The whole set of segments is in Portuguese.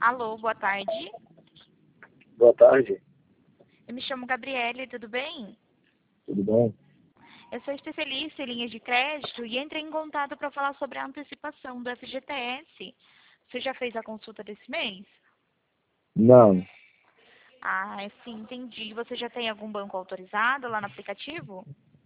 Alô, boa tarde. Boa tarde, Eu me chamo Gabriele, tudo bem? tudo bom? Eu sou especialista em linhas de crédito e entrei em contato para falar sobre a antecipação do FGTS. Você já fez a consulta desse mês? Não, Ah, sim, entendi. Você já tem algum banco autorizado lá no aplicativo?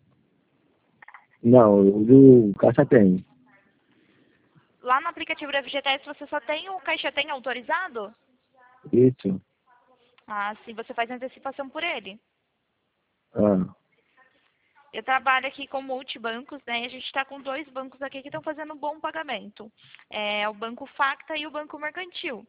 não, o do Caixa tem. Lá no aplicativo do FGTS você só tem o Caixa Tem autorizado? Isso. Ah, sim, você faz antecipação por ele. Ah, Eu trabalho aqui com multibancos, né? E a gente está com dois bancos aqui que estão fazendo um bom pagamento. É o Banco Facta e o Banco Mercantil.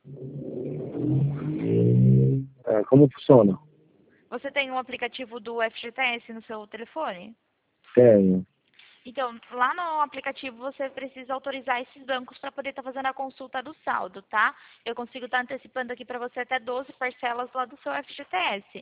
como funciona? Você tem um aplicativo do FGTS no seu telefone? Tenho. Então, lá no aplicativo você precisa autorizar esses bancos para poder estar fazendo a consulta do saldo, tá? Eu consigo estar antecipando aqui para você até 12 parcelas lá do seu FGTS.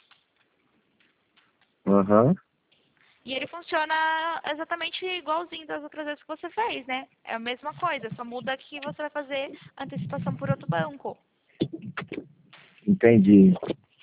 Aham. E ele funciona exatamente igualzinho das outras vezes que você fez, né? É a mesma coisa, só muda que você vai fazer antecipação por outro banco. Entendi.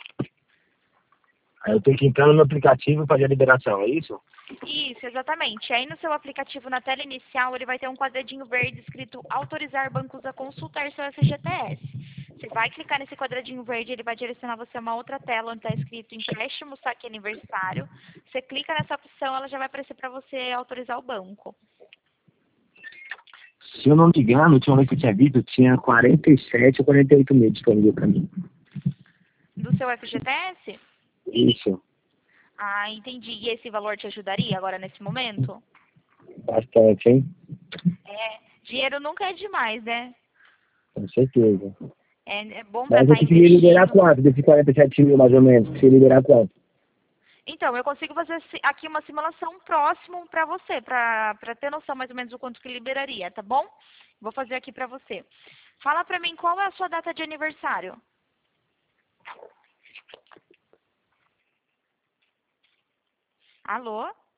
Aí eu tenho que entrar no aplicativo e fazer a liberação, é isso? Isso, exatamente. Aí no seu aplicativo, na tela inicial, ele vai ter um quadradinho verde escrito autorizar bancos a consultar seu FGTS. Você vai clicar nesse quadradinho verde, ele vai direcionar você a uma outra tela onde está escrito empréstimo, saque aniversário. Você clica nessa opção, ela já vai aparecer para você autorizar o banco. Se eu não me engano, a última vez que eu tinha visto, tinha 47 ou 48 mil disponível para mim. Do seu FGTS? Isso, Ah, entendi. E esse valor te ajudaria agora nesse momento? bastante, hein? É, dinheiro nunca é demais, né? Com certeza. É bom para Mas eu estar tenho que liberar investindo. quanto desses 47 mil, mais ou menos? Preciso liberar quanto? Então, eu consigo fazer aqui uma simulação próximo para você, para ter noção mais ou menos do quanto que liberaria, tá bom? Vou fazer aqui para você. Fala para mim qual é a sua data de aniversário. Alô?